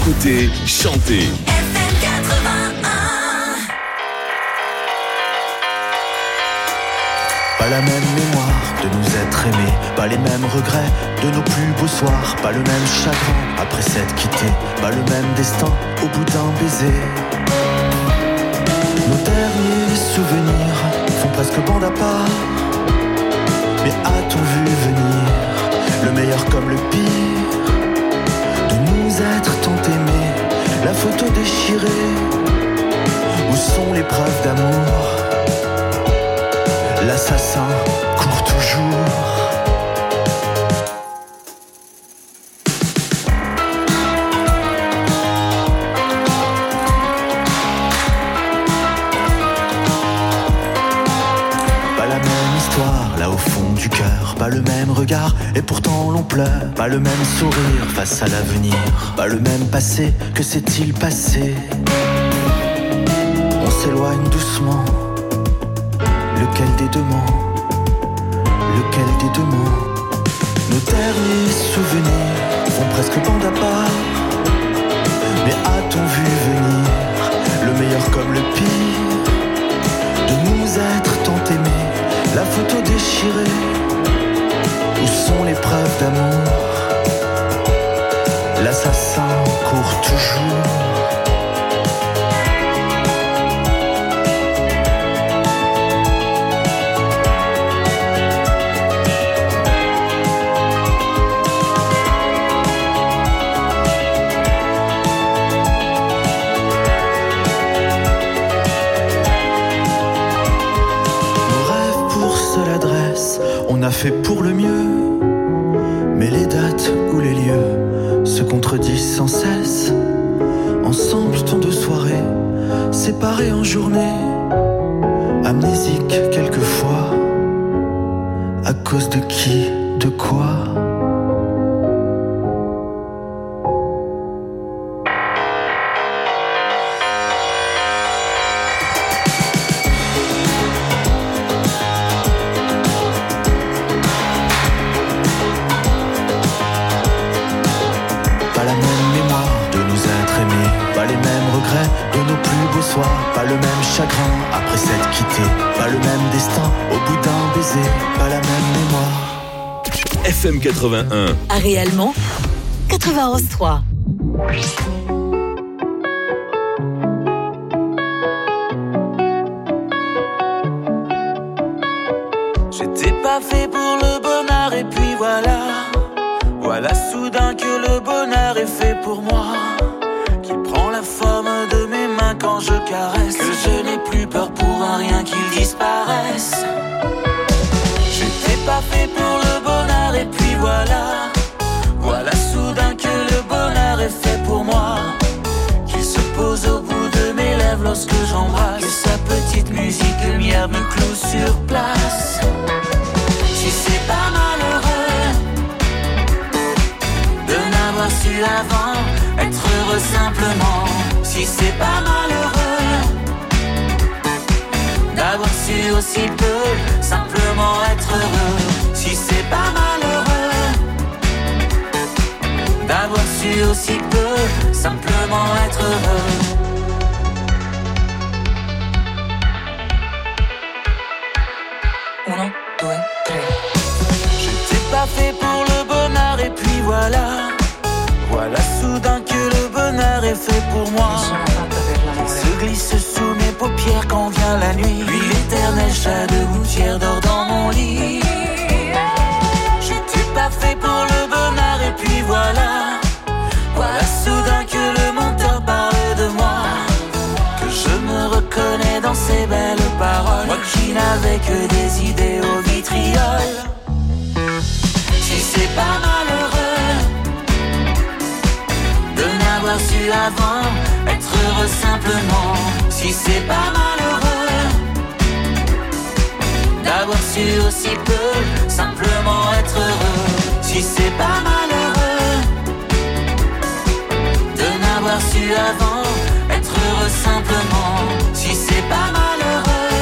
Écoutez, chantez. FM 81. Pas la même mémoire de nous être aimés, pas les mêmes regrets de nos plus beaux soirs, pas le même chagrin après s'être quitté, pas le même destin au bout d'un baiser. Nos derniers souvenirs font presque bande à part. Mais a-t-on vu venir le meilleur comme le pire de nous être tant aimés, la photo déchirée? Où sont les preuves d'amour? L'assassin court toujours. Là au fond du cœur, pas le même regard et pourtant l'on pleure. Pas le même sourire face à l'avenir, pas le même passé, que s'est-il passé? On s'éloigne doucement. Lequel des deux ment? Lequel des deux ment? Nos derniers souvenirs font presque bande à part. Mais a-t-on vu venir le meilleur comme le pire de nous être tant aimés? La photo déchirée, où sont les preuves d'amour? L'assassin court toujours. On a fait pour le mieux, mais les dates ou les lieux se contredisent sans cesse. Ensemble tant de soirées, séparés en journée, amnésiques quelquefois. À cause de qui, de quoi? De nos plus beaux soirs, pas le même chagrin après s'être quitté, pas le même destin au bout d'un baiser, pas la même mémoire. FM 81. Ah, réellement 91.3. J'étais pas fait pour le bonheur et puis voilà. Voilà soudain que le bonheur est fait pour moi. La forme de mes mains quand je caresse, que je n'ai plus peur pour un rien qu'il disparaisse. J'étais pas fait pour le bonheur et puis voilà. Voilà soudain que le bonheur est fait pour moi. Qu'il se pose au bout de mes lèvres lorsque j'embrasse. Que sa petite musique lumière me cloue sur place. Si c'est pas malheureux de n'avoir su avant être heureux simplement, si c'est pas malheureux d'avoir su aussi peu simplement être heureux, si c'est pas malheureux d'avoir su aussi peu simplement être heureux. Uno, deux, tres. J'étais pas fait pour le bonheur et puis voilà. Voilà soudain que le bonheur est fait pour moi. Il se glisse sous mes paupières quand vient la nuit. Puis l'éternel chat de gouttière dort dans mon lit. J'étais pas fait pour le bonheur et puis voilà. Voilà soudain que le monteur parle de moi. Que je me reconnais dans ses belles paroles. Moi qui n'avais que des idées au vitriol. Si c'est pas malheureux d'avoir su avant être heureux simplement, si c'est pas malheureux d'avoir su aussi peu simplement être heureux, si c'est pas malheureux de n'avoir su avant être heureux simplement, si c'est pas malheureux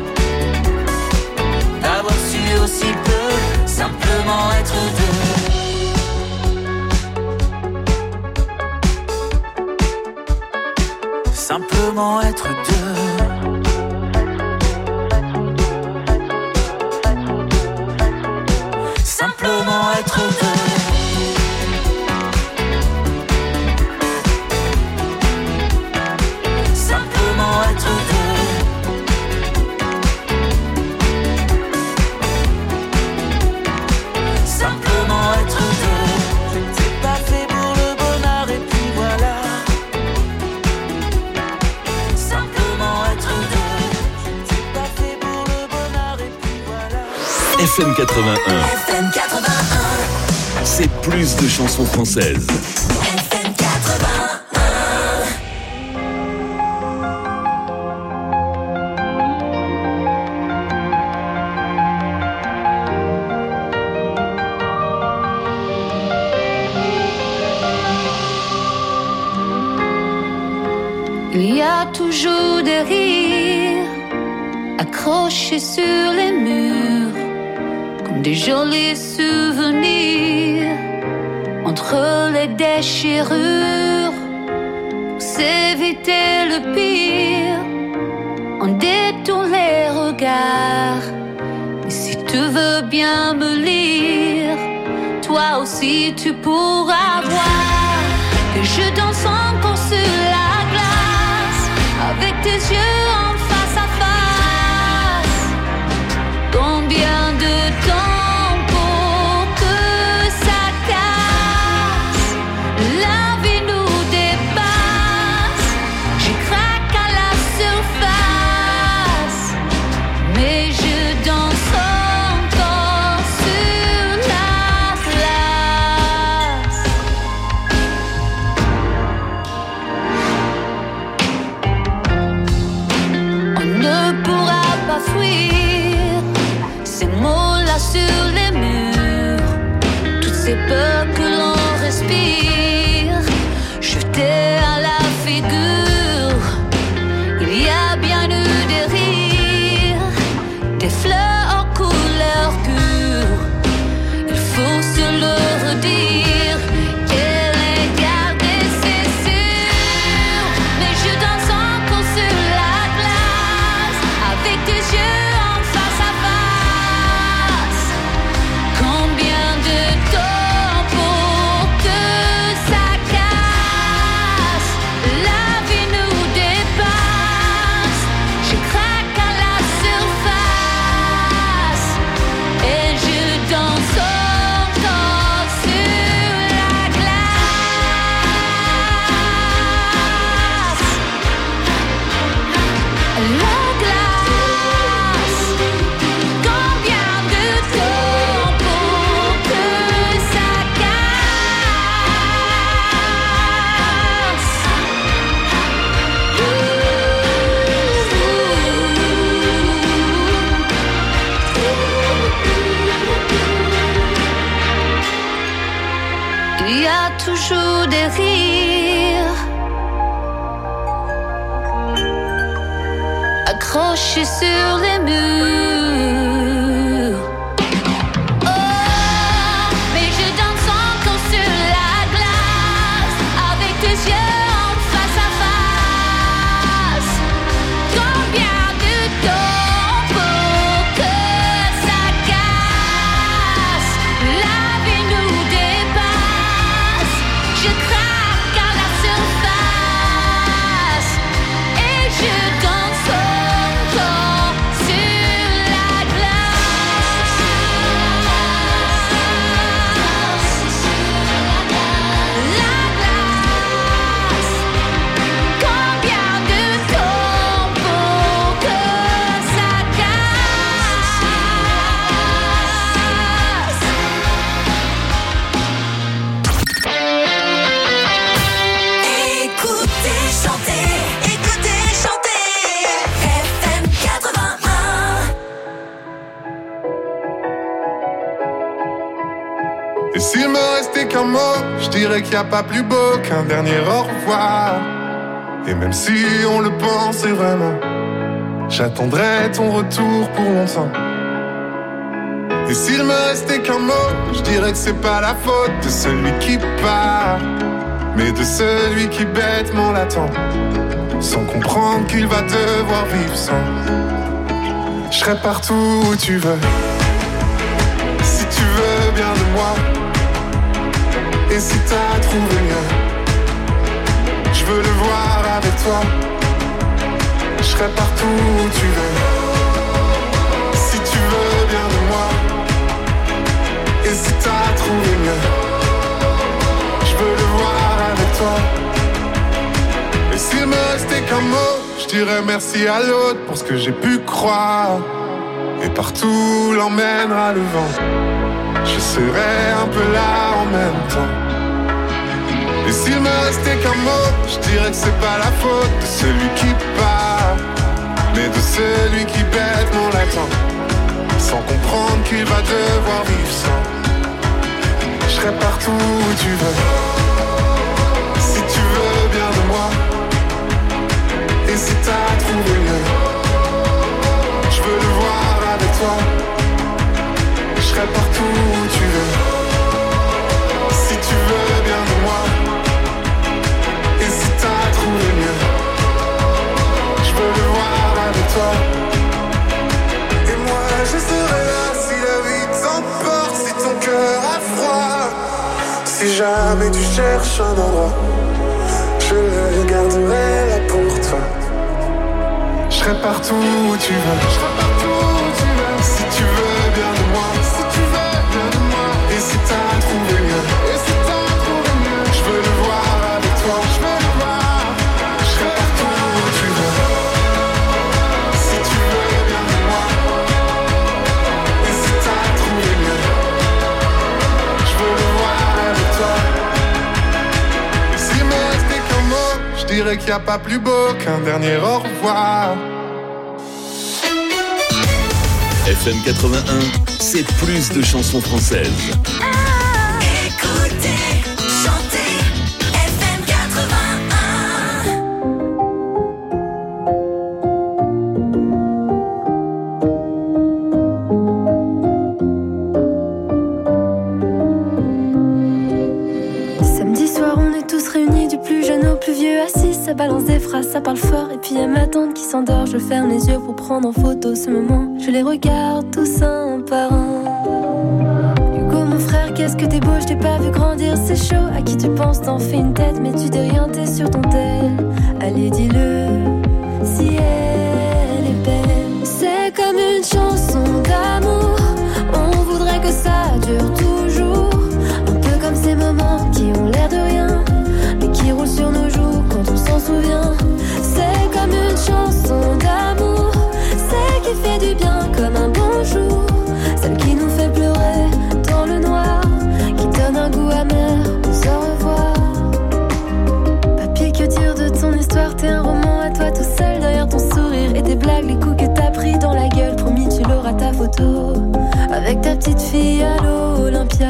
d'avoir su aussi peu simplement être deux. simplement être deux. Simplement être deux. Simplement être deux. Simplement être deux. Je t'ai pas fait pour le bonheur et puis voilà. Simplement être deux. Je t'ai pas fait pour le bonheur et puis voilà. FM 81. FM 81. C'est plus de chansons françaises. FM 81. Il y a toujours des rires accrochés sur les murs, comme des jolis souvenirs entre les déchirures. Pour s'éviter le pire, on détourne les regards. Et si tu veux bien me lire, toi aussi tu pourras voir que je danse encore sur la glace, avec tes yeux en face à face. Combien de temps pour que ça casse? La vie nous dépasse. Je craque à la surface, mais je danse encore sur la glace. On ne pourra pas fuir ces mots-là sur les murs, toutes ces peurs que l'on respire, jetées à la figure. Il y a bien eu des rires, des fleurs aux couleurs pures. Il faut se le redire et les garder, c'est sûr. Mais je danse encore sur la glace, avec tes yeux en face à face. Combien de temps pour que ça casse? La vie nous dépasse. Je craque à la surface et je danse encore sur la glace. La glace. Combien de temps pour que ça casse? Il y a toujours des rires accrochés sur les murs. Oh, mais je danse encore sur la glace, avec tes yeux en face à face. Combien de temps pour que ça casse? La vie nous dépasse. Je craque à la surface et je danse encore sur la glace. La glace. Combien de temps pour que ça casse? Écoutez, chantez, FM 81. Et s'il me restait qu'un mot, je dirais qu'il n'y a pas plus beau qu'un dernier au revoir. Et même si on le pensait vraiment, j'attendrai ton retour pour longtemps. Et s'il me restait qu'un mot, je dirais que c'est pas la faute de celui qui part, mais de de celui qui bêtement l'attend, sans comprendre qu'il va devoir vivre sans. Je serai partout où tu veux, si tu veux bien de moi. Et si t'as trouvé mieux, je veux le voir avec toi. Je serai partout où tu veux, si tu veux bien de moi. Et si t'as trouvé mieux, je veux le voir avec toi. Et s'il me restait qu'un mot, je dirais merci à l'autre pour ce que j'ai pu croire. Et partout l'emmènera le vent, je serai un peu là en même temps. Et s'il me restait qu'un mot, je dirais que c'est pas la faute de celui qui part, mais de celui qui bêtement l'attend, sans comprendre qu'il va devoir vivre sans. Je serai partout où tu veux, si tu veux bien de moi. Et si t'as trouvé mieux, je veux le voir avec toi. Je serai partout où tu veux, si tu veux bien de moi. Et si t'as trouvé mieux, je veux le voir avec toi. Et moi je serai là si la vie t'emporte, si ton cœur a froid. Si jamais tu cherches un endroit, je le garderai là pour toi. Je serai partout où tu veux, je serai partout où tu veux. Si tu veux bien de moi, si tu veux bien de moi. Et si t'as trouvé mieux, et si t'as trouvé mieux, je veux le voir avec toi, je veux le voir. Je serai partout où tu veux, si tu veux bien de moi. Et si t'as trouvé mieux, je veux le voir avec toi. Et s'il me restait qu'un mot, je dirais qu'il n'y a pas plus beau qu'un dernier au revoir. FM 81, c'est plus de chansons françaises. Écoutez, chantez, FM 81. Samedi soir, on est tous réunis, du plus jeune au plus vieux, assis, ça balance des phrases, ça parle fort. Et puis y'a ma tante qui s'endort, je ferme les yeux pour prendre en photo ce moment. Je les regarde tous un par un. Hugo, mon frère, qu'est-ce que t'es beau, je t'ai pas vu grandir, c'est chaud. À qui tu penses, t'en fais une tête, mais tu dis rien, t'es sur ton tel. Allez, dis-le, si elle est belle. C'est comme une chanson d'amour, on voudrait que ça dure toujours. Un peu comme ces moments qui ont l'air de rien, mais qui roulent sur nos joues quand on s'en souvient. C'est comme une chanson d'amour, celle qui fait du bien comme un bonjour, celle qui nous fait pleurer dans le noir, qui donne un goût amer aux au revoir. Papy, que dire de ton histoire, t'es un roman à toi tout seul, derrière ton sourire et tes blagues, les coups que t'as pris dans la gueule. Promis, tu l'auras ta photo avec ta petite fille à l'Olympia.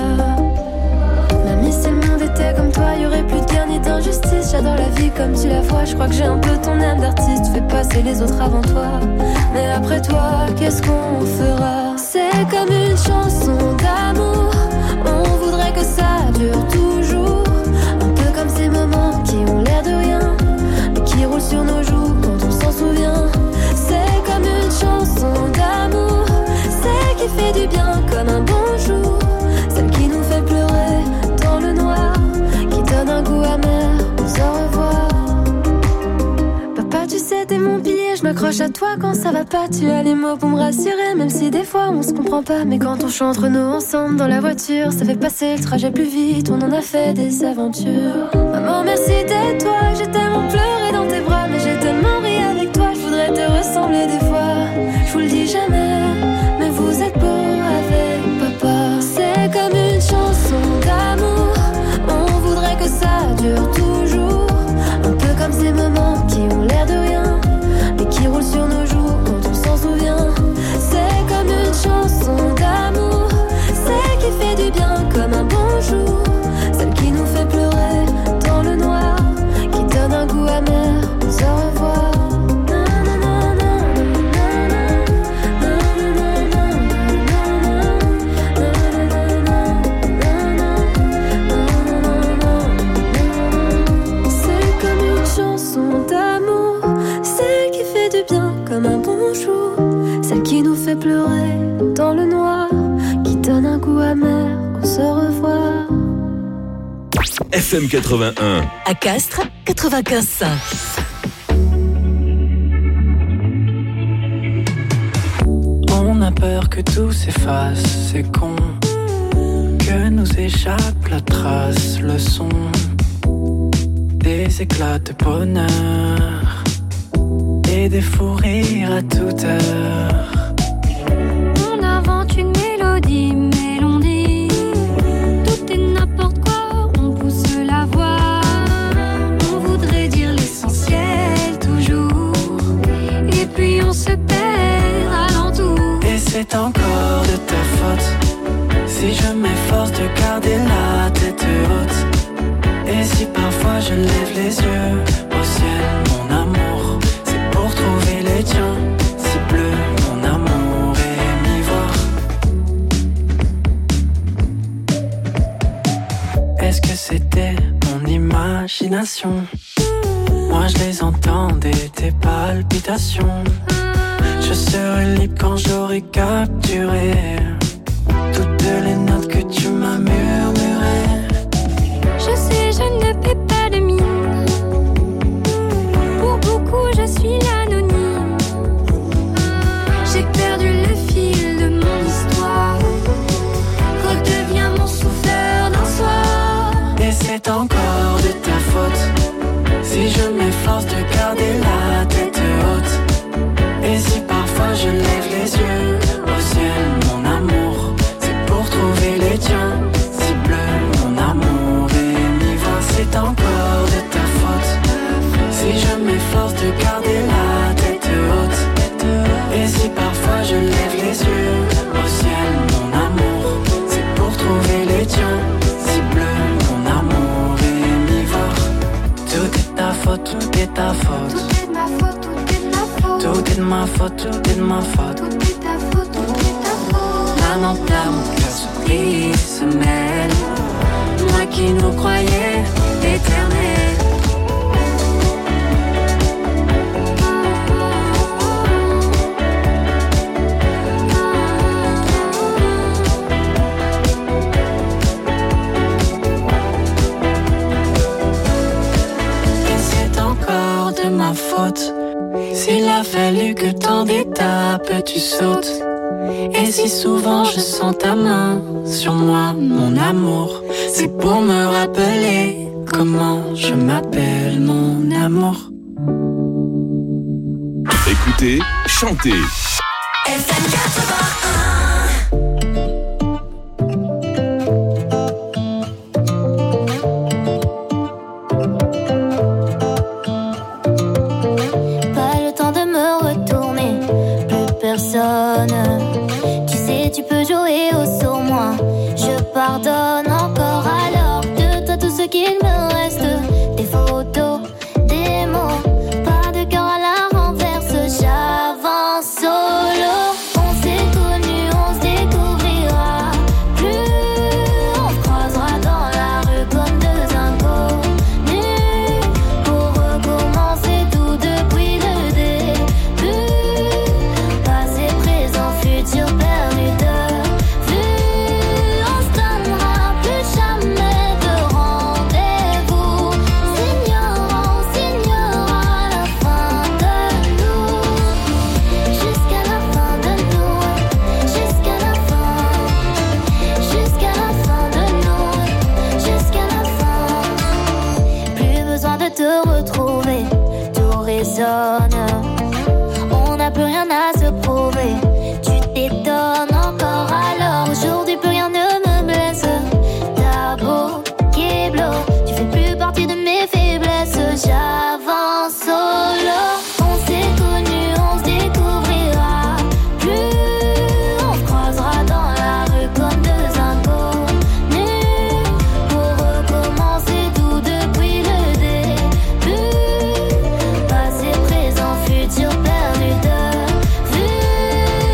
Mamie, si le monde était comme toi, y'aurait plus de guerre ni d'injustice. J'adore la vie comme tu la vois, je crois que j'ai un peu ton âme d'artiste. Fais passer les autres avant toi, mais après toi, qu'est-ce qu'on fera? C'est comme une chanson d'amour, on voudrait que ça dure toujours. Un peu comme ces moments qui ont l'air de rien, mais qui roulent sur nos joues quand on s'en souvient. C'est comme une chanson d'amour, celle qui fait du bien comme un bonjour, celle qui nous fait pleurer dans le noir, qui donne un goût amer aux au revoir. Papa, tu sais, t'es mon pilier, je m'accroche à toi quand ça va pas. Tu as les mots pour me rassurer, même si des fois on se comprend pas. Mais quand on chante Renaud ensemble dans la voiture, ça fait passer le trajet plus vite, on en a fait des aventures. Maman, merci d'être toi, j'ai tellement pleuré dans tes bras, mais j'ai tellement ri avec toi, je voudrais te ressembler des fois. Je vous le dis jamais, mais vous êtes beau avec papa. C'est comme une chanson d'amour, on voudrait que ça dure toujours. Un peu comme ces moments qui ont l'air de rien, mais qui roulent sur nos joues quand on s'en souvient. C'est comme une chanson d'amour, celle qui fait du bien comme un bonjour, celle qui nous fait pleurer dans le noir, qui donne un goût amer FM 81. À Castres, 95.5. On a peur que tout s'efface, c'est con. Que nous échappe la trace, le son. Des éclats de bonheur et des fous rires à toute heure. On invente une mélodie, mais l'on dit tout est n'importe quoi, on pousse la voix. On voudrait dire l'essentiel toujours, et puis on se perd à l'entour. Et c'est encore de ta faute si je m'efforce de garder la tête haute. Et si parfois je lève les yeux au ciel, mon amour, c'est pour trouver les tiens. Si bleu, mon amour, et m'y voir. Est-ce que c'était mon imagination? Moi je les entendais, tes palpitations. Je serai libre quand j'aurai capturé toutes les notes que tu m'as murmurées. Je sais, je ne paie pas de mine. Pour beaucoup, je suis l'anonyme. J'ai perdu le fil de mon histoire. Redeviens mon souffleur d'un soir. Et c'est encore de ta faute si je m'efforce de garder la tête haute. Et si parfois je lève les yeux au ciel, mon amour, c'est pour trouver les tiens. Si bleu, mon amour, et m'y voir, c'est encore de ta faute si je m'efforce de garder la tête haute. Et si parfois je lève les yeux au ciel, mon amour, c'est pour trouver les tiens. Si bleu, mon amour, et m'y voir. Tout est ta faute, tout est ta faute. Tout est de ma faute, tout est de ma faute. Tout est de ma faute, tout est de ma faute. Tout est ta faute, tout est ta faute. Lamentaire, mon cœur surpris se mêle. Moi qui nous croyais éternels. Et c'est encore de ma faute s'il a fallu que tant d'étapes tu sautes. Et si souvent je sens ta main sur moi, mon amour, c'est pour me rappeler comment je m'appelle, mon amour. Écoutez, chantez. FM 81. Pas le temps de me retourner, plus personne. Tu sais, tu peux jouer sur moi. Je pardonne encore alors de toi tout ce qu'il me reste. Des photos, des mots, pas de cœur à la renverse. J'avance solo. On s'est connus, on se découvrira plus. On se croisera dans la rue comme deux inconnus. Pour recommencer tout depuis le début. Passé, présent, futur perdu de vue. On se donnera plus jamais de rendez-vous. S'ignorant, signera la fin de nous. Jusqu'à la fin de nous. Jusqu'à la fin. Jusqu'à la fin de nous. Jusqu'à la fin. Plus besoin de te retrouver. Tout résonne. On n'a plus rien à se prouver. Tu t'étonnes encore alors. Aujourd'hui plus rien ne me blesse. T'as beau Keblo, tu fais plus partie de mes faiblesses. J'avance solo. On s'est connus, on se découvrira plus. On se croisera dans la rue comme deux inconnus. Pour recommencer tout depuis le début. Passé, présent, futur perdu de vue.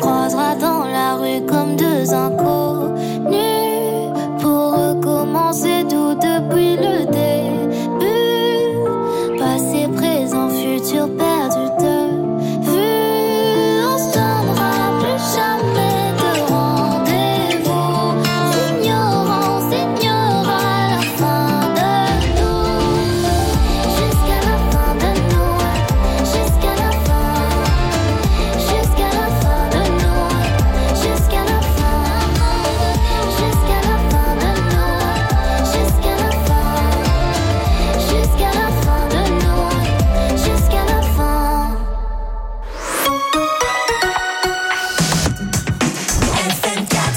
croisera dans la rue comme deux inconnus pour recommencer tout depuis le début. Passé, présent, futur perdu de vue. On se donnera plus jamais de rendez-vous. L'ignorance ignora la fin de nous. Jusqu'à la fin de nous. Jusqu'à la fin. Jusqu'à la fin de nous. Jusqu'à la fin. Jusqu'à la fin de nous. Jusqu'à la fin. Jusqu'à la fin de nous. Jusqu'à la fin. FM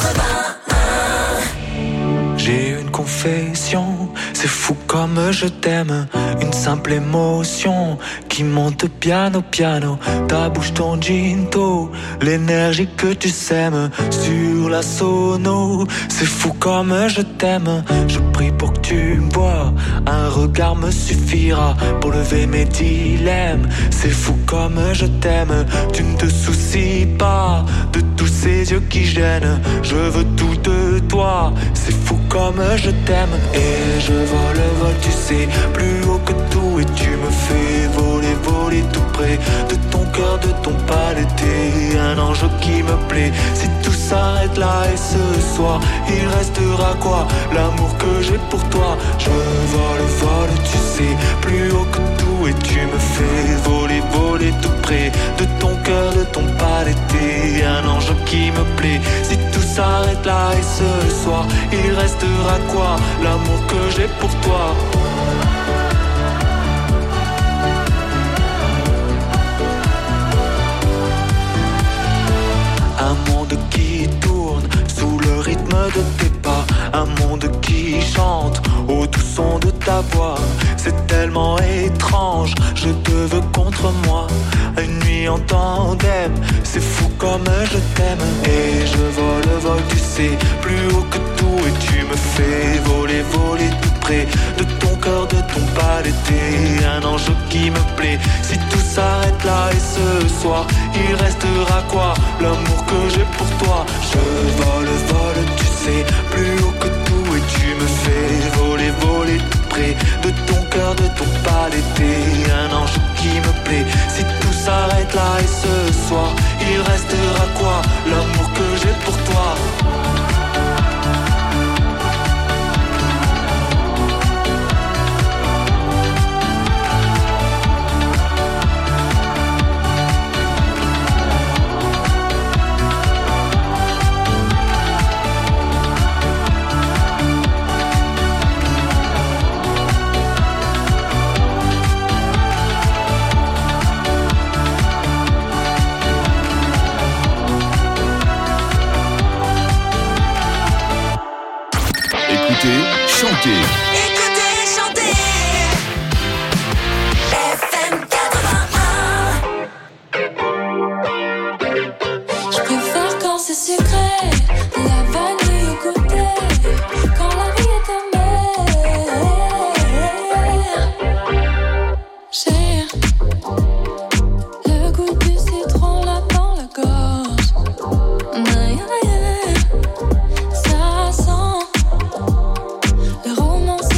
81. J'ai une confession, c'est fou comme je t'aime. Une simple émotion qui monte piano piano. Ta bouche, ton ginto, l'énergie que tu sèmes sur la sono. C'est fou comme je t'aime. Je prie pour que tu me vois. Un regard me suffira pour lever mes dilemmes. C'est fou comme je t'aime. Tu ne te soucies pas de tous ces yeux qui gênent. Je veux tout de toi. C'est fou comme je t'aime. Et je vole, tu sais, plus haut que tout. Et tu me fais voler, voler tout près de ton cœur, de ton palais. T'es un ange qui me plaît. Si tout s'arrête là et ce soir, il restera quoi? L'amour que j'ai pour toi. Je vole, vole, tu sais, plus haut que tout. Et tu me fais voler, voler tout près de ton cœur, de ton palais. T'es un ange qui me plaît. Si tout s'arrête là et ce soir, il restera quoi? L'amour que j'ai pour toi. Un monde qui tourne sous le rythme de tes pas. Un monde qui chante au doux son de ta voix. C'est tellement étrange, je te veux contre moi. Une nuit en tandem, c'est fou comme je t'aime. Et je vole, vole, tu sais, plus haut que tout. Et tu me fais voler, voler tout près de ton cœur, de ton palais. T'es un ange qui me plaît. Si tout s'arrête là et ce soir, il restera quoi? L'amour que j'ai pour toi. Je vole, vole, tu sais, plus haut que tout. Et tu me fais voler, voler tout près de ton cœur, de ton palais. T'es un ange qui me plaît. Si tout s'arrête là et ce soir, il restera quoi? L'amour que j'ai pour toi. Chanter. Écoutez, chantez. FM 81. Je préfère quand c'est sucré, la vanille au côté, quand la vie est amère. J'ai le goût du citron là dans la gorge. Ça sent le romance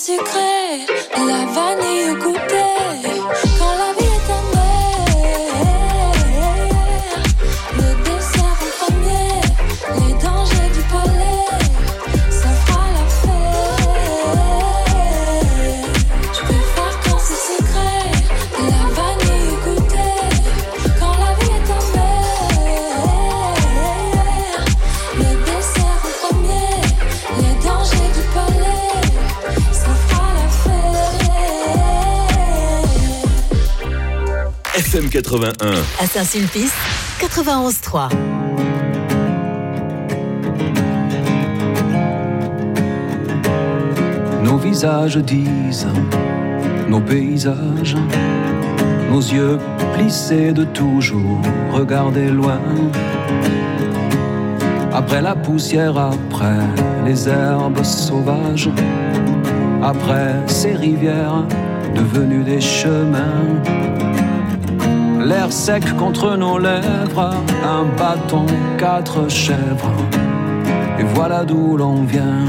sucré, la vanille au goûter. Quand la vie est amère, le dessert en premier, les dangers du palais, ça fera la fête. Je préfère quand c'est sucré, la vanille au goûter. Quand la vie est amère, le dessert en premier, les dangers du palais, ça fera la fête. FM 81. À Saint-Sulpice, 91.3. Nos visages disent, nos paysages, nos yeux plissés de toujours regarder loin. Après la poussière, après les herbes sauvages, après ces rivières devenues des chemins. L'air sec contre nos lèvres, un bâton, 4 chèvres, et voilà d'où l'on vient.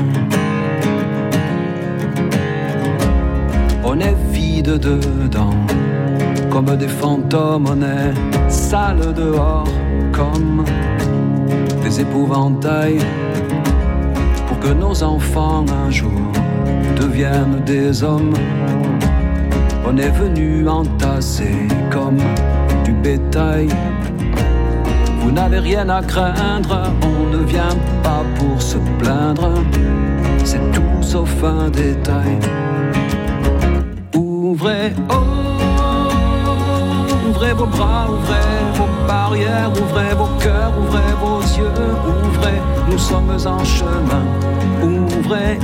On est vide dedans, comme des fantômes, on est sale dehors, comme des épouvantails, pour que nos enfants un jour deviennent des hommes. On est venu entasser comme du bétail. Vous n'avez rien à craindre, on ne vient pas pour se plaindre, c'est tout sauf un détail. Ouvrez, ouvrez vos bras, ouvrez vos barrières, ouvrez vos cœurs, ouvrez vos yeux, ouvrez, nous sommes en chemin. Ouvrez,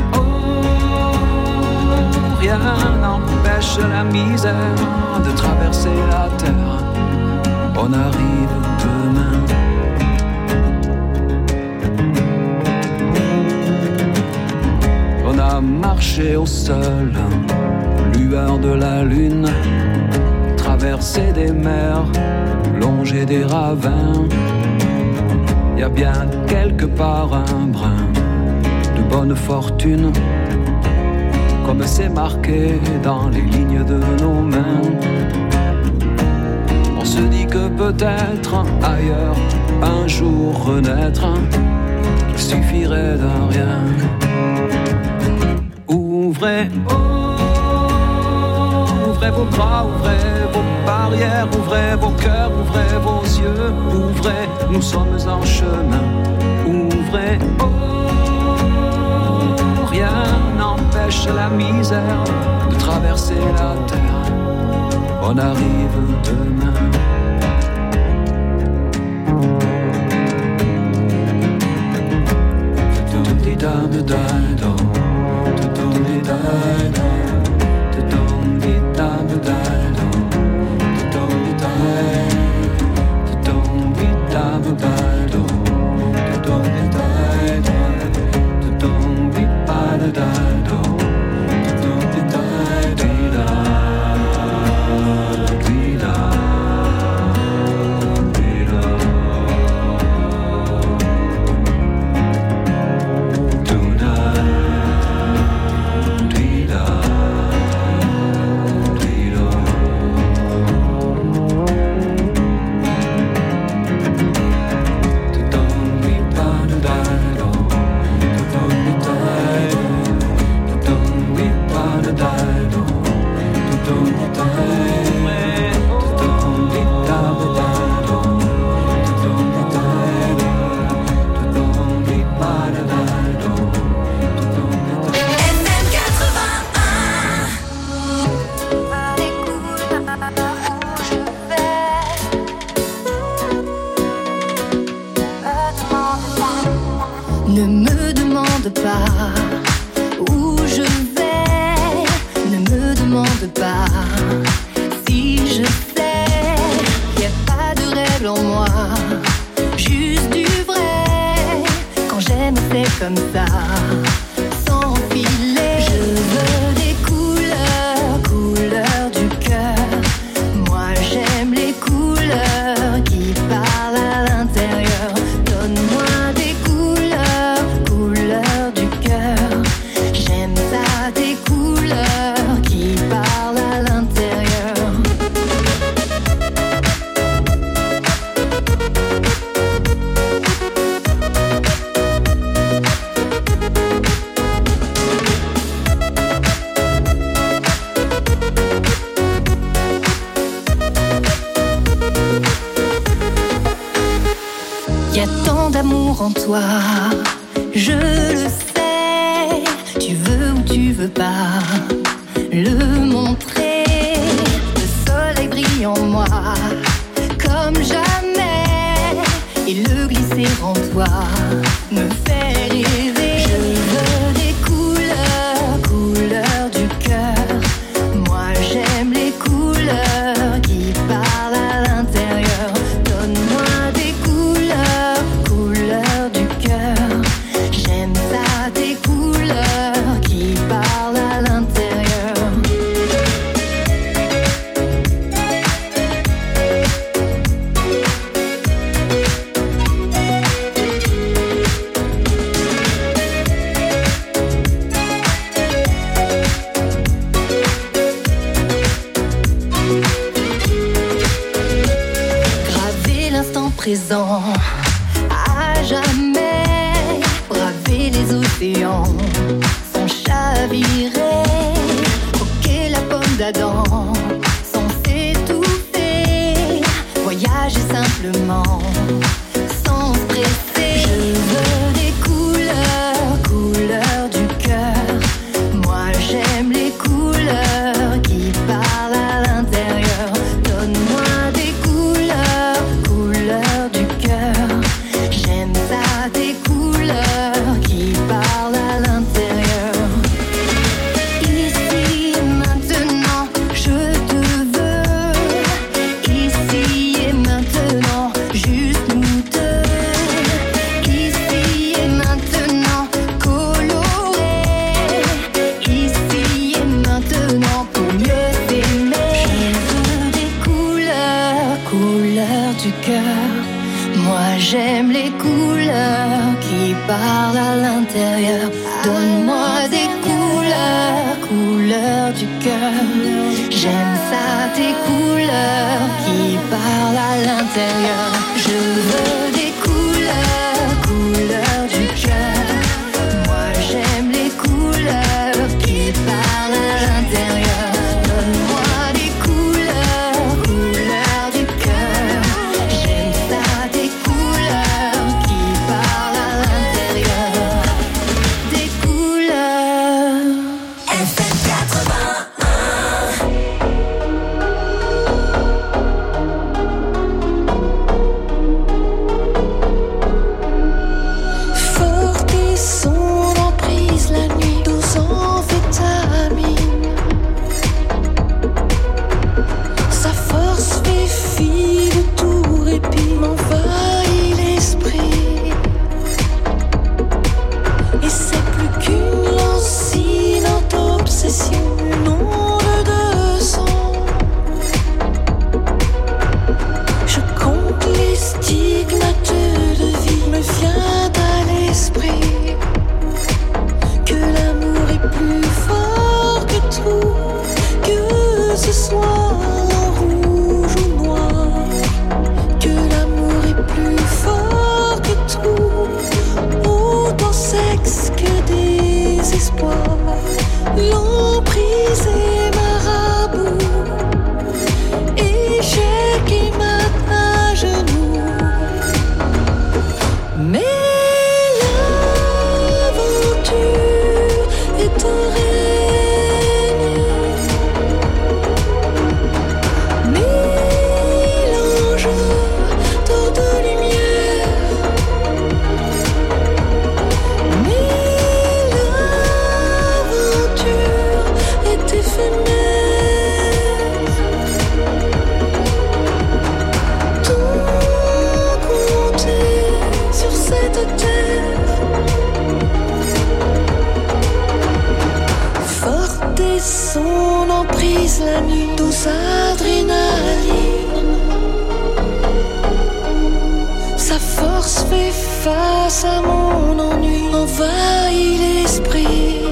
rien n'empêche la misère de traverser la terre. On arrive demain. On a marché au sol, lueur de la lune, traversé des mers, longé des ravins. Y a bien quelque part un brin de bonne fortune, comme c'est marqué dans les lignes de nos mains. On se dit que peut-être ailleurs, un jour renaître, qu'il suffirait d'un rien. Ouvrez, ouvrez vos bras, ouvrez vos barrières, ouvrez vos cœurs, ouvrez vos yeux, ouvrez, nous sommes en chemin. Ouvrez, rien n'empêche la misère de traverser la terre. On arrive demain. Ne me demande pas où je vais, ne me demande pas si je sais. Y a pas de règle en moi, juste du vrai. Quand j'aime c'est comme ça, sans filet. Je veux des couleurs, couleurs du cœur. Moi j'aime les couleurs qui parlent à l'intérieur. Donne-moi des couleurs, couleurs du cœur. J'aime ça, des couleurs. d'amour en toi. Je le sais, tu veux ou tu veux pas le montrer. Le soleil brille en moi comme jamais, et le glisser en toi me fait rêver. Je veux des couleurs, couleurs du cœur. Moi j'aime les couleurs qui parlent à l'intérieur. Donne-moi des couleurs, couleurs du cœur. J'aime ça, tes couleurs qui parlent à l'intérieur. Présent à jamais, braver les océans sans chavirer, croquer la pomme d'Adam sans s'étouffer, voyager simplement sans stresser. Je veux des couleurs, couleurs du cœur. Moi j'aime les couleurs qui parlent à l'intérieur. Donne-moi des couleurs, couleurs du cœur. J'aime ça, tes couleurs qui parlent à l'intérieur. Ici et maintenant, je te veux. Ici et maintenant, juste nous deux. Ici et maintenant, coloré. Ici et maintenant, pour mieux t'aimer. Je veux des couleurs, couleurs du cœur. Moi j'aime les couleurs qui parlent à l'intérieur. Donne-moi des couleurs, couleurs du cœur. J'aime ça, tes couleurs qui parlent à l'intérieur. Je veux des couleurs, couleurs du cœur. Moi j'aime les couleurs qui parlent à l'intérieur. Donne-moi des couleurs, couleurs du cœur. J'aime ça, tes couleurs qui parlent à l'intérieur. Des couleurs. FM 81. Forte et son emprise la nuit, dose amphétamine. Sa force fait fi de tout répit, m'envahit l'esprit. Et c'est plus qu'une lancinante obsession, une onde de sang. Je compte les stigmates de vie, me vient à l'esprit que l'amour est plus fort que tout, que ce soit en rouge ou noir, que l'amour est plus fort que tout, autant sexe que désespoir. L'emprise est marabout, échec et maintenant à genoux. Mais l'aventure est un règne. Mélange d'or de lumière. Mais l'aventure est éphémère. Tout compter sur cette terre. Forte est son emprise la nuit, dose adrénaline. Sa force fait face à mon ennui, envahit l'esprit.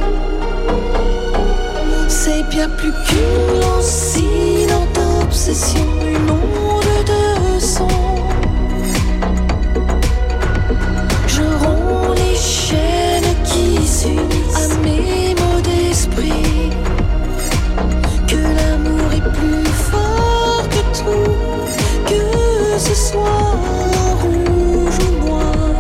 C'est bien plus qu'une lancinante obsession, une onde de son. Je romps les chaînes qui s'unissent à mes mots d'esprit. Que l'amour est plus fort que tout, que ce soit en rouge ou noir,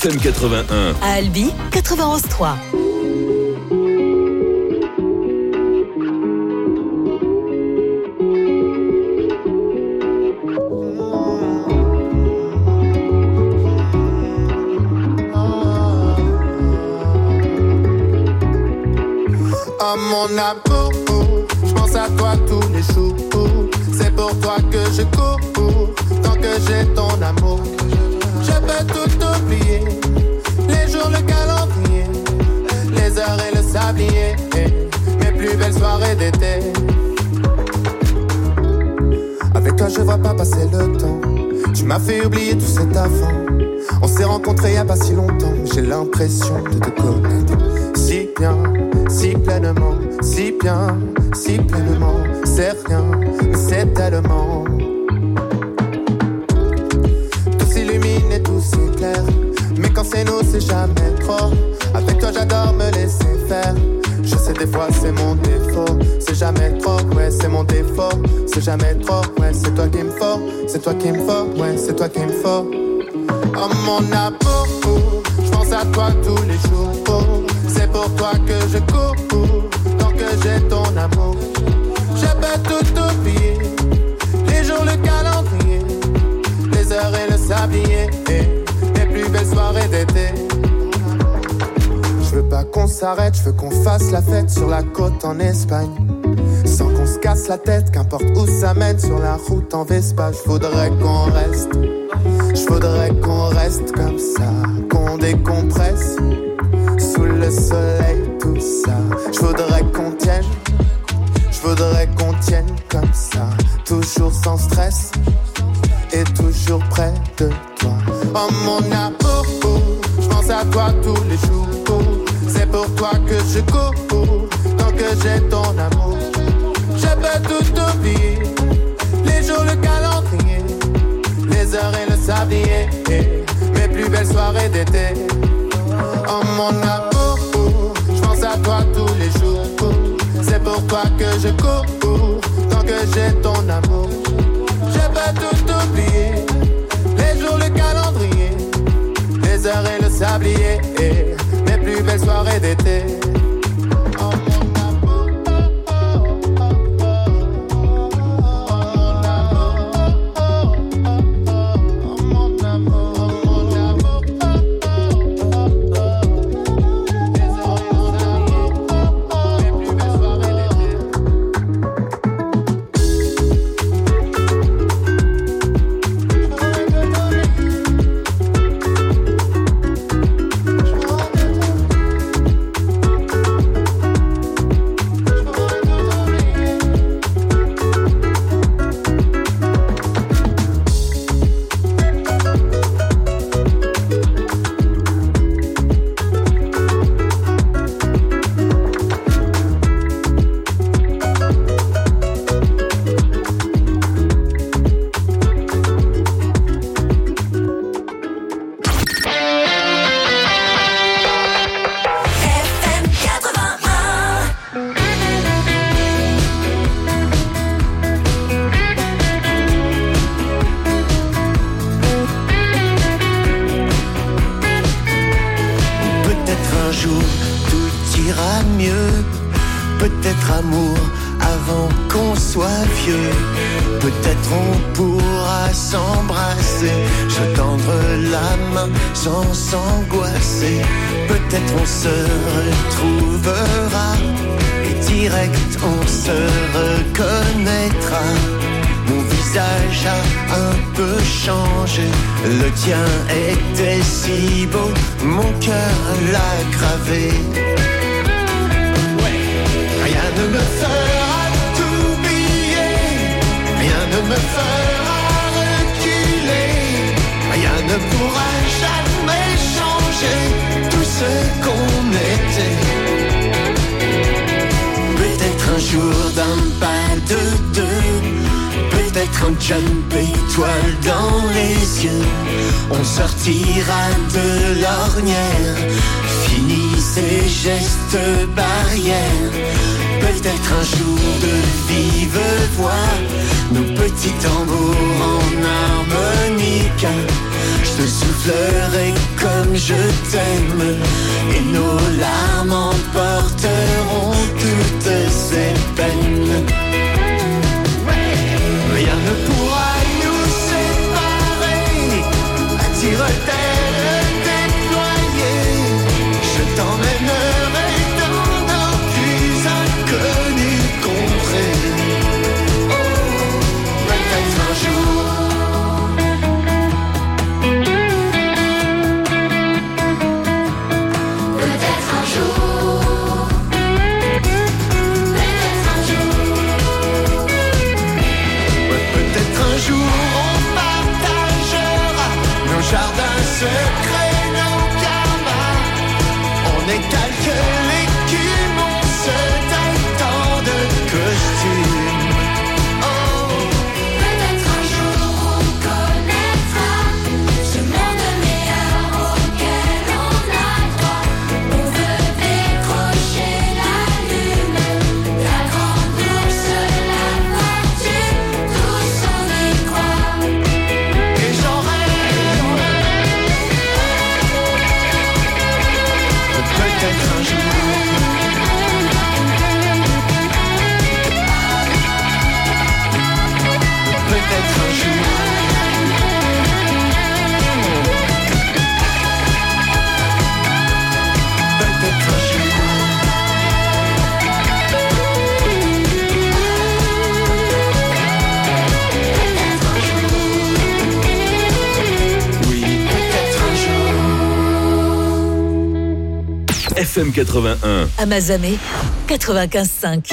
FM 81. À Albi, 91.3. Oh mon amour, je pense à toi tous les jours. C'est pour toi que je cours, tant que j'ai ton amour. Je peux tout oublier, les jours, le calendrier, les heures et le sablier, mes plus belles soirées d'été. Avec toi je vois pas passer le temps, tu m'as fait oublier tout cet avant. On s'est rencontrés y a pas si longtemps, j'ai l'impression de te connaître si bien, si pleinement, si bien, si pleinement. C'est rien, mais c'est tellement. Tout s'illumine et tout s'éclaire, mais quand c'est nous c'est jamais trop. Avec toi j'adore me laisser faire. Je sais des fois c'est mon défaut, c'est jamais trop, ouais c'est mon défaut. C'est jamais trop, ouais c'est toi qui me faut, c'est toi qui me faut, ouais c'est toi qui me faut. Oh mon amour, je pense à toi tous les jours. C'est pour toi que je cours, tant que j'ai ton amour. Je peux tout oublier, les jours, le calendrier, les heures et le sablier, mes plus belles soirées d'été. Je veux pas qu'on s'arrête, je veux qu'on fasse la fête sur la côte en Espagne. Sans qu'on se casse la tête, qu'importe où ça mène, sur la route en Vespa. Je voudrais qu'on reste, je voudrais qu'on reste comme ça, qu'on décompresse sous le soleil, tout ça. Je voudrais qu'on tienne, je voudrais qu'on tienne comme ça, toujours sans stress et toujours près de toi. Oh mon amour, je pense à toi tous les jours. C'est pour toi que je cours, tant que j'ai ton amour. Je peux tout oublier, les jours, le calendrier, les heures et le sablier, mes plus belles soirées d'été. Oh mon amour, je pense à toi tous les jours. C'est pour toi que je cours, tant que j'ai ton amour. Je peux tout oublier, les jours, le calendrier, les heures et le sablier, mes plus belles soirées d'été. Oh mon amour, oh mon amour, oh mon amour. Peut-être on pourra s'embrasser, se tendre la main sans s'angoisser. Peut-être on se retrouvera et direct on se reconnaîtra. Mon visage a un peu changé, le tien était si beau, mon cœur l'a gravé. Rien ne me fera t'oublier, rien ne me fera reculer, rien ne pourra jamais changer tout ce qu'on était. Peut-être un jour d'un pas de deux, peut-être un jump étoile dans les yeux, on sortira de l'ornière, fini ces gestes barrières. Peut-être Peut-être un jour de vive voix, nos petits tambours en harmonica. Je te soufflerai comme je t'aime, et nos larmes emporteront toutes ces peines. Rien ne pourra nous séparer, attire-t-elle déployée. Je t'emmènerai dans nos plus inconnues contrées. Oh, peut-être un jour. Peut-être un jour. Peut-être un jour. Ouais, peut-être un jour on partagera nos jardins secrets, nos karmas. On étale que l'écume, on se taille tant de costumes. Oh, Peut-être un jour on connaîtra ce monde meilleur auquel on a droit. On veut décrocher la lune, la grande ours, la voiture, tous on y croit. et j'en rêve. Peut-être un jour. Peut-être un jour. Peut-être un jour. Oui, peut-être un jour. FM 81. Amazamé 95.5.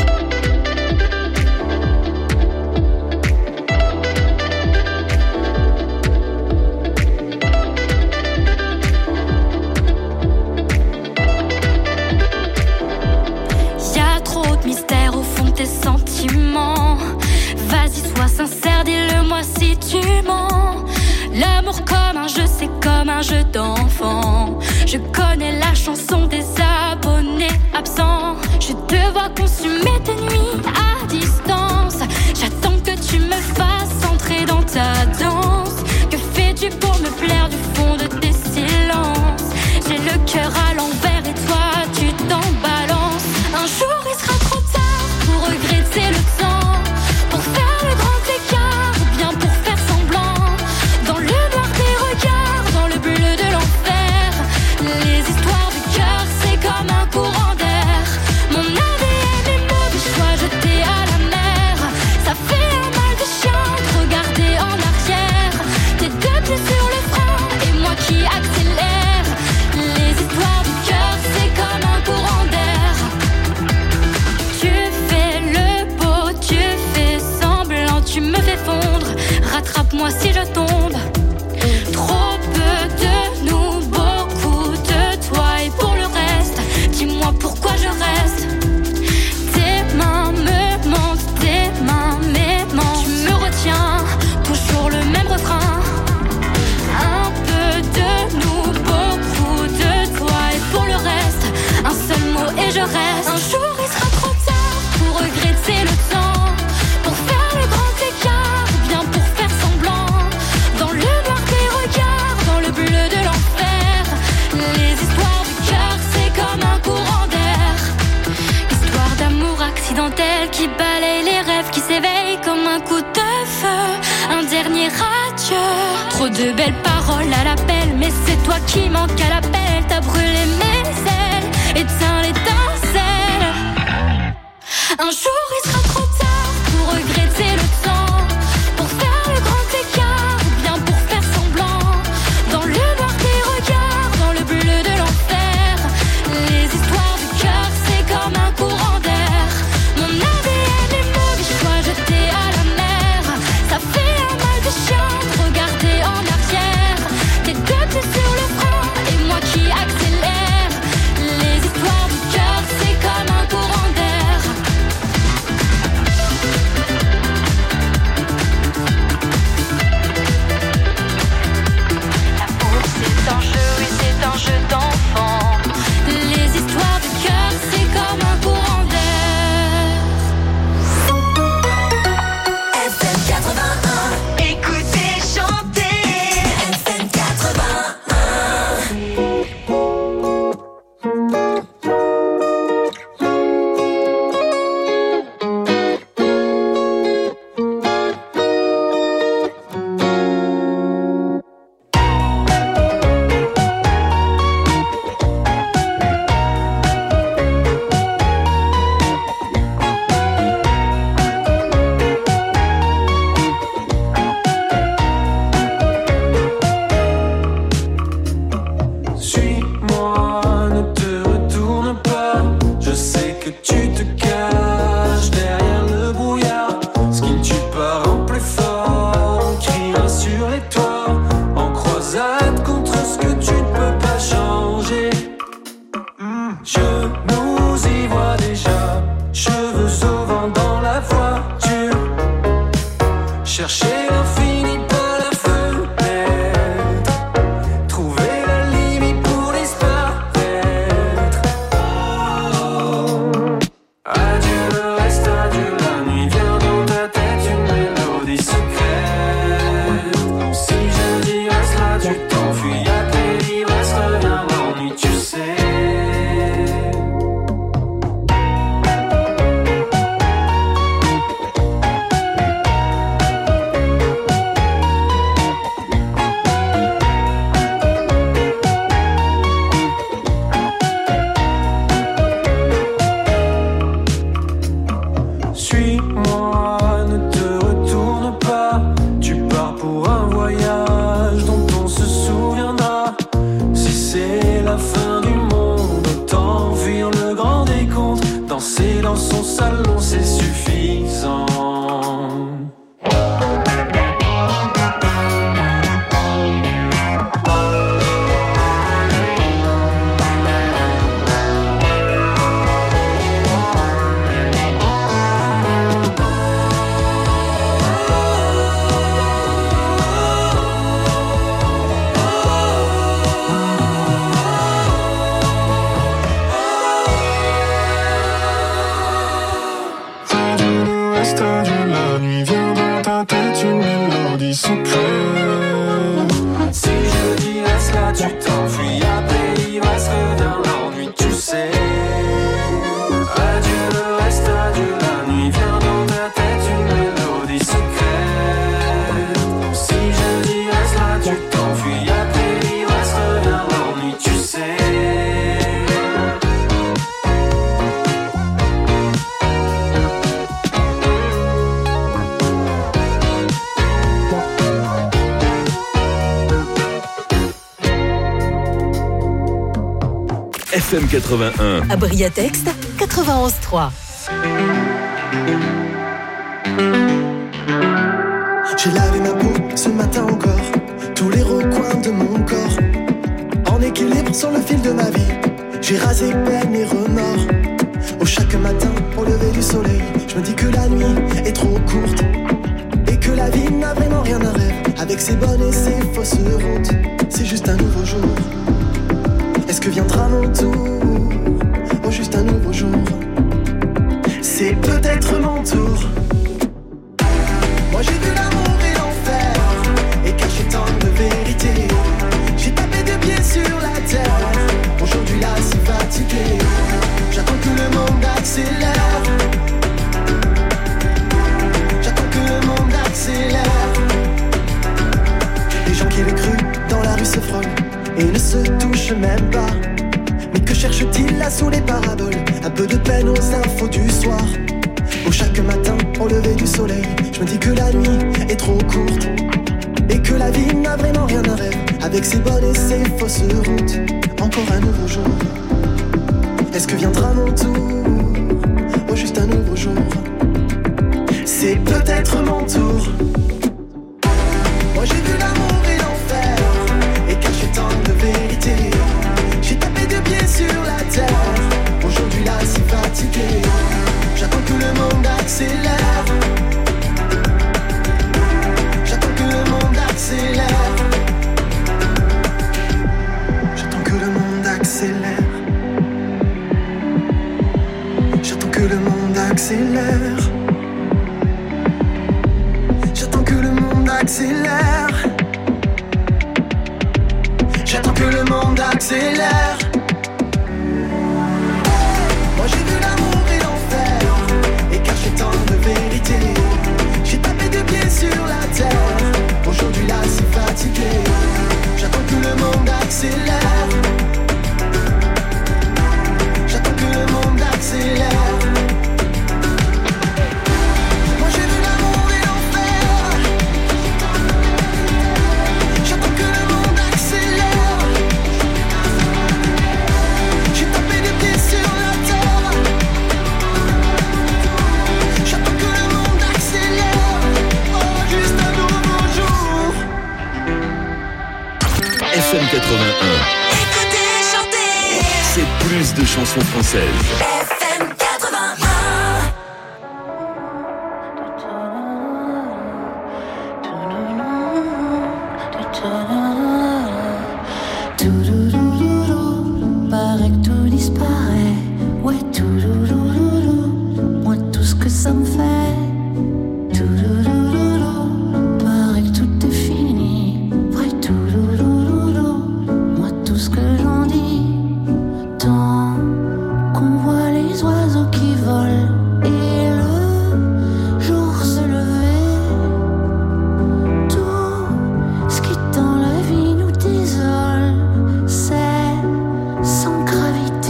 Y a trop de mystère au fond de tes sentiments. Vas-y, sois sincère, dis-le-moi si tu mens. L'amour comme un jeu, c'est comme un jeu d'enfant. Je connais la chanson des abonnés absents. Je te vois consumer tes nuits à distance. J'attends que tu me fasses entrer dans ta danse. Que fais-tu pour me plaire du fond de tes silences? J'ai le cœur à l'envers et toi tu t'en balances. Un jour il sera trop tard pour regretter le temps, pour faire le grand écart ou bien pour faire semblant. Dans le noir des regards, dans le bleu de l'enfer, les histoires du cœur c'est comme un courant d'air. Mon ADN est mauvais choix jeté à la mer. Ça fait un mal de chien de regarder en arrière. Tes deux pieds sur le frein et moi qui accélère. Les histoires du cœur c'est comme un courant d'air. Tu fais le beau, tu fais semblant, tu me fais fondre. Rattrape-moi si je tombe. Trop peu de nous, beaucoup de toi. Et pour le reste, dis-moi pourquoi je reste. Tes mains me mentent, tes mains m'aimantent. Tu me retiens, toujours le même refrain. Un peu de nous, beaucoup de toi. Et pour le reste, un seul mot et je reste. Un jour il sera trop tard pour regretter le temps, pour faire le grand écart ou bien pour faire semblant. Dans le noir des regards, dans le bleu de l'enfer, les histoires du cœur c'est comme un courant d'air. Histoire d'amour accidentel qui balaye les rêves, qui s'éveille comme un coup de feu, un dernier adieu. Trop de belles paroles à l'appel, mais c'est toi qui manques à l'appel. T'as brûlé mes ailes, éteint l'étincelle. Un jour il sera trop tard pour regretter le temps, pour faire le grand écart ou bien pour faire semblant. Dans le noir des regards, dans le bleu de l'enfer, les histoires du cœur c'est comme un courant d'air. Mon ADN est mauvais choix jeté à la mer. Ça fait un mal de chien de regarder en arrière. Tes deux pieds sur le frein et moi qui accélère. Je nous y vois déjà, cheveux au vent dans la voiture. Chercher l'infini par la fenêtre, trouver la limite pour disparaître. Adieu le reste, adieu la nuit, vient dans ta tête une mélodie secrète. Si je dis reste là, tu t'enfuis, après l'ivresse revient l'ennui, tu sais. Suis-moi, ne te retourne pas. Tu pars pour un voyage dont on se souviendra. Si c'est la fin du monde, autant fuir le grand décompte. Danser dans son salon, c'est suffisant. Adieu le reste, adieu la nuit, vient dans ta tête une mélodie secrète. Si je dis reste là, tu t'enfuis, après l'ivresse revient l'ennui, tu sais. Adieu le reste, adieu la nuit, vient dans ta tête une mélodie secrète. Si je dis reste là, tu t'enfuis, après l'ivresse revient l'ennui, tu sais. FM 81. À Briatexte, 91.3. J'ai lavé ma peau ce matin encore, tous les recoins de mon corps, en équilibre sur le fil de ma vie. J'ai rasé peine et remords. Au chaque matin, au lever du soleil, je me dis que la nuit est trop courte et que la vie n'a vraiment rien à rêve. Avec ses bonnes et ses fausses routes, c'est juste un nouveau jour. Est-ce que viendra mon tour? Oh, juste un nouveau jour. C'est peut-être mon tour. Moi j'ai vu l'amour et l'enfer, et caché tant de vérité. J'ai tapé des pieds sur la terre. Aujourd'hui là si fatigué, j'attends que le monde accélère. J'attends que le monde accélère. Les gens qui le cru dans la rue se frôlent et ne se touchent même pas. Mais que cherche-t-il là sous les paraboles? Un peu de peine aux infos du soir. Au chaque matin, au lever du soleil, je me dis que la nuit est trop courte et que la vie n'a vraiment rien à rêve. Avec ses bonnes et ses fausses routes, encore un nouveau jour. Est-ce que viendra mon tour? Oh, juste un nouveau jour. C'est peut-être mon tour. Moi j'ai vu l'amour et l'enfer, et caché tant de vérité. J'ai tapé deux pieds sur la terre. Aujourd'hui là si fatigué, j'attends que le monde accélère. J'attends que le monde accélère. J'attends que le monde accélère. J'attends que le monde accélère. J'attends que le monde accélère. J'attends que le monde accélère. Moi j'ai vu l'amour et l'enfer, et caché tant de vérité. J'ai tapé deux pieds sur la terre. Aujourd'hui là si fatigué, j'attends que le monde accélère. J'attends que le monde accélère. Moi j'ai vu l'amour et l'enfer. J'attends que le monde accélère. plus de chansons françaises. FM 81. Paraît que tout disparaît. Ouais, moi tout ce que ça me fait. Paraît que tout est fini. Vrai, moi tout ce que j'en dis. Tant qu'on voit les oiseaux qui volent et le jour se lever, tout ce qui dans la vie nous désole, c'est sans gravité.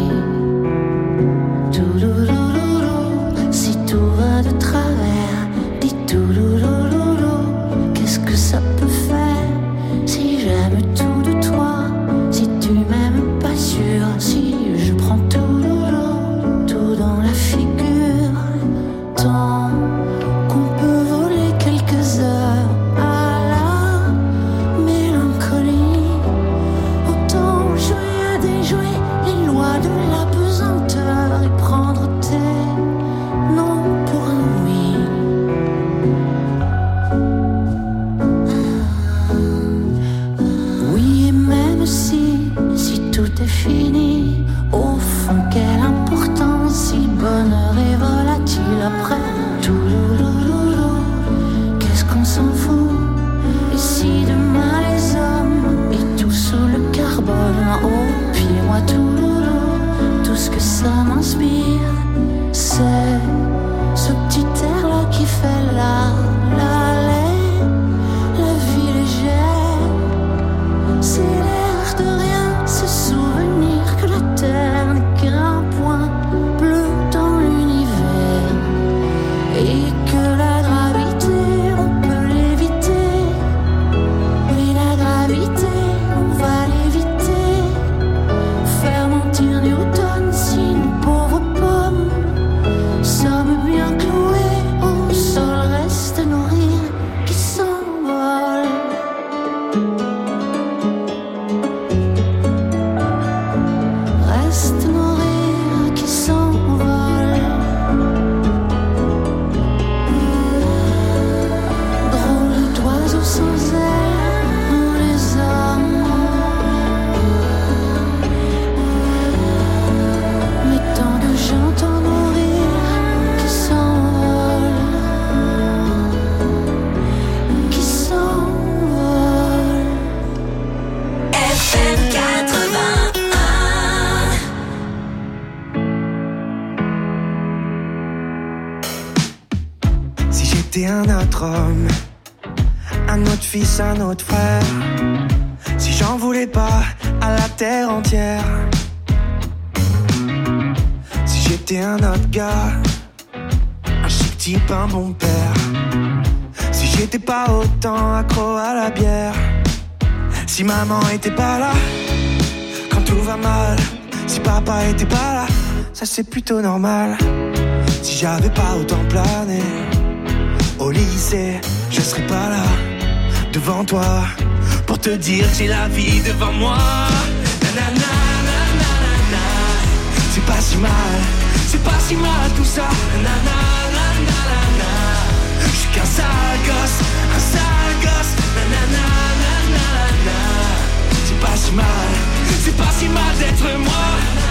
Si tout va de travers, dis qu'est-ce que ça peut faire? Si j'aime tout de toi, si tu m'aimes pas sûr, si je prends tout dans la figure, tant qu'on peut voler quelques heures à la mélancolie, autant jouer à déjouer les lois de la pesanteur et prendre tes noms pour un oui. Oui, et même si tout est fini, au fond quelle importance, si le bonheur est volatile après tout. Qu'est-ce qu'on s'en fout? Et si demain les hommes et tout sous le carbone, au pied moi tout ce que ça m'inspire, c'est ce petit air là qui fait la vie légère. C'est l'air de rien, ce souvenir que la terre n'est qu'un point bleu dans l'univers, et que la gravité, on peut l'éviter. Oui, la gravité, on va l'éviter. Faire mentir Newton si une pauvre pomme sommes bien cloués au sol, reste nos rires qui s'envolent. Reste nos rires qui s'envolent. Drôle d'oiseaux sans aile, nous les hommes. Mais tant que j'entends nos rires qui s'envolent, qui s'envolent. FM 81. Si j'étais un autre homme, un autre fils, un autre frère, si j'en voulais pas à la terre entière, si j'étais un autre gars, un chic type, un bon père, si j'étais pas autant accro à la bière, si maman était pas là quand tout va mal, si papa était pas là, ça c'est plutôt normal. Si j'avais pas autant plané au lycée, je serais pas là devant toi pour te dire que j'ai la vie devant moi. Nanana, nanana, c'est pas si mal tout ça. Nanana, nanana, je suis qu'un sale gosse. Nanana, nanana, c'est pas si mal d'être moi.